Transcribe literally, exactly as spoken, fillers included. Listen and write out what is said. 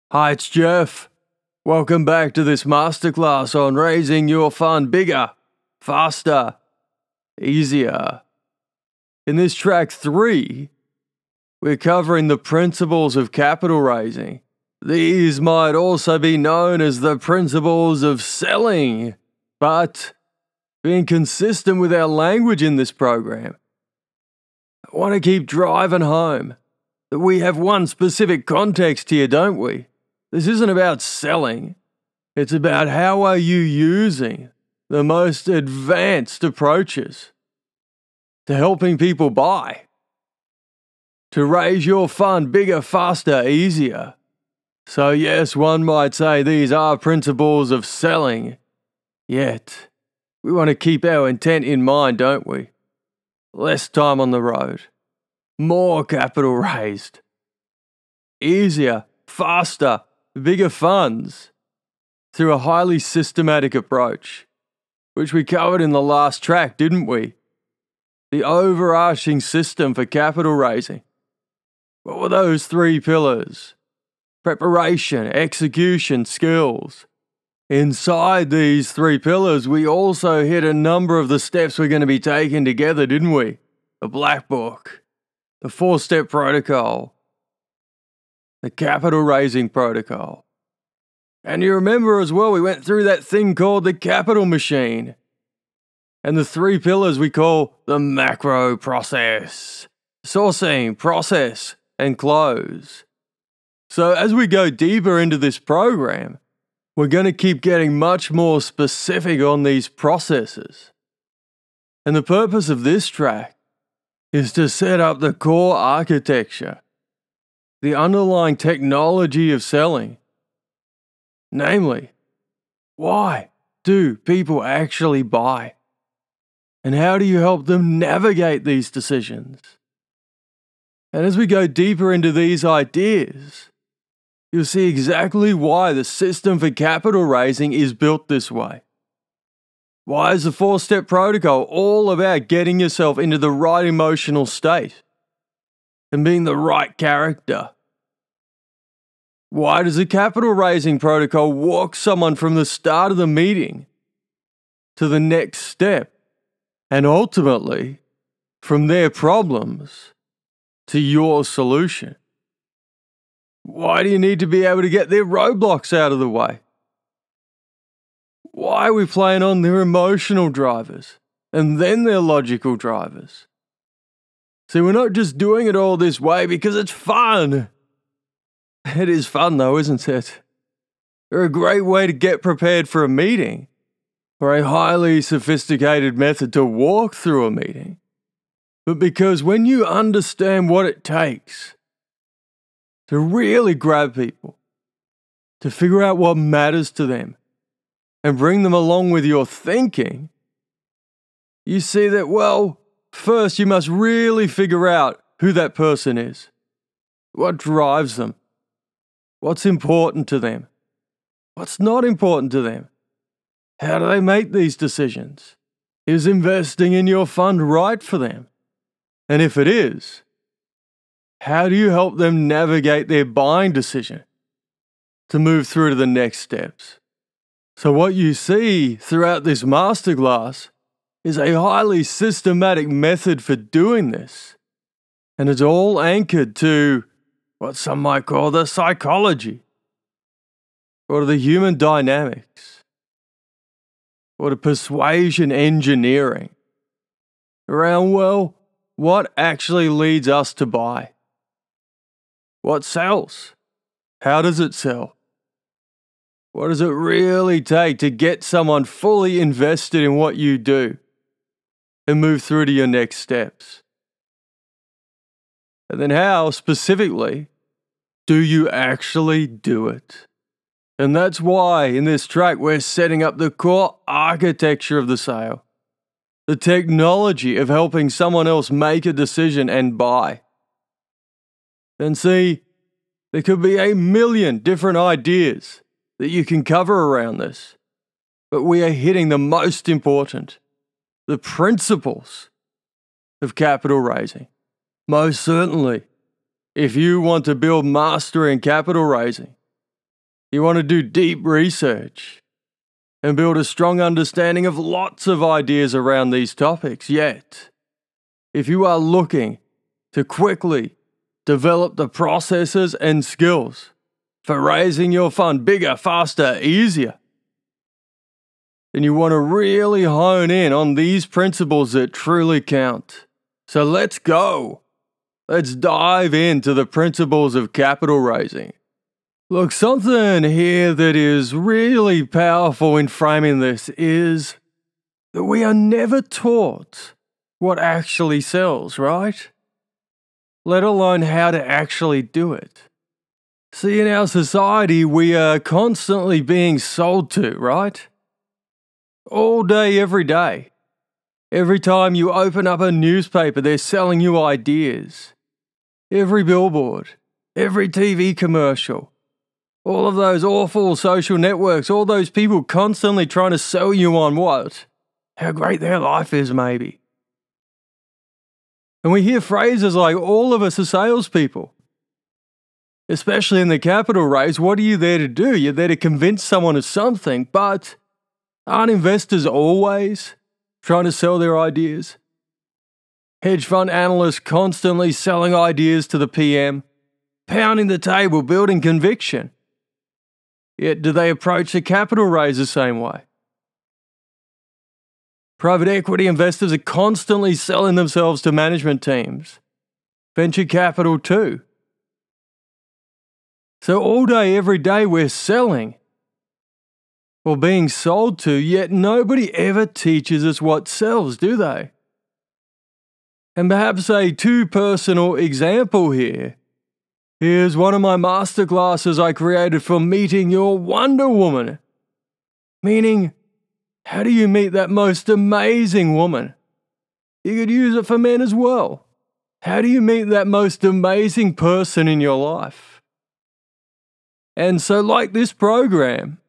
Hi, it's Jeff. Welcome back to this masterclass on raising your fund bigger, faster, easier. In this track three, we're covering the principles of capital raising. These might also be known as the principles of selling, but being consistent with our language in this program, I want to keep driving home that we have one specific context here, don't we? This isn't about selling. It's about how are you using the most advanced approaches to helping people buy, to raise your fund bigger, faster, easier. So yes, one might say these are principles of selling, yet we want to keep our intent in mind, don't we? Less time on the road, more capital raised, easier, faster, bigger funds through a highly systematic approach, which we covered in the last track, didn't we? The overarching system for capital raising. What were those three pillars? Preparation, execution, skills. Inside these three pillars, we also hit a number of the steps we're going to be taking together, didn't we? The Black Book, the four-step protocol, the capital raising protocol. And you remember as well, we went through that thing called the capital machine. And the three pillars we call the macro process. Sourcing, process, and close. So as we go deeper into this program, we're going to keep getting much more specific on these processes. And the purpose of this track is to set up the core architecture, the underlying technology of selling. Namely, why do people actually buy? And how do you help them navigate these decisions? And as we go deeper into these ideas, you'll see exactly why the system for capital raising is built this way. Why is the four-step protocol all about getting yourself into the right emotional state and being the right character? Why does the capital raising protocol walk someone from the start of the meeting to the next step and ultimately from their problems to your solution? Why do you need to be able to get their roadblocks out of the way? Why are we playing on their emotional drivers and then their logical drivers? See, we're not just doing it all this way because it's fun. It is fun though, isn't it? They're a great way to get prepared for a meeting, or a highly sophisticated method to walk through a meeting. But because when you understand what it takes to really grab people, to figure out what matters to them, and bring them along with your thinking, you see that, well, first you must really figure out who that person is. What drives them? What's important to them? What's not important to them? How do they make these decisions? Is investing in your fund right for them? And if it is, how do you help them navigate their buying decision to move through to the next steps? So what you see throughout this masterclass is a highly systematic method for doing this. And it's all anchored to what some might call the psychology, or the human dynamics, or the persuasion engineering around, well, what actually leads us to buy? What sells? How does it sell? What does it really take to get someone fully invested in what you do and move through to your next steps? And then how, specifically, do you actually do it? And that's why in this track we're setting up the core architecture of the sale, the technology of helping someone else make a decision and buy. And see, there could be a million different ideas that you can cover around this, but we are hitting the most important, the principles of capital raising. Most certainly, if you want to build mastery in capital raising, You want to do deep research and build a strong understanding of lots of ideas around these topics. Yet, if you are looking to quickly develop the processes and skills for raising your fund bigger, faster, easier, then you want to really hone in on these principles that truly count. So let's go. Let's dive into the principles of capital raising. Look, something here that is really powerful in framing this is that we are never taught what actually sells, right? Let alone how to actually do it. See, in our society, we are constantly being sold to, right? All day, every day. Every time you open up a newspaper, they're selling you ideas. Every billboard, every T V commercial, all of those awful social networks, all those people constantly trying to sell you on what? How great their life is, maybe. And we hear phrases like, all of us are salespeople. Especially in the capital raise, what are you there to do? You're there to convince someone of something, but aren't investors always trying to sell their ideas? Hedge fund analysts constantly selling ideas to the P M, pounding the table, building conviction. Yet do they approach the capital raise the same way? Private equity investors are constantly selling themselves to management teams. Venture capital too. So all day, every day we're selling or being sold to, yet nobody ever teaches us what sells, do they? And perhaps a too personal example here. Here's one of my masterclasses I created for meeting your Wonder Woman. Meaning, how do you meet that most amazing woman? You could use it for men as well. How do you meet that most amazing person in your life? And so like this program,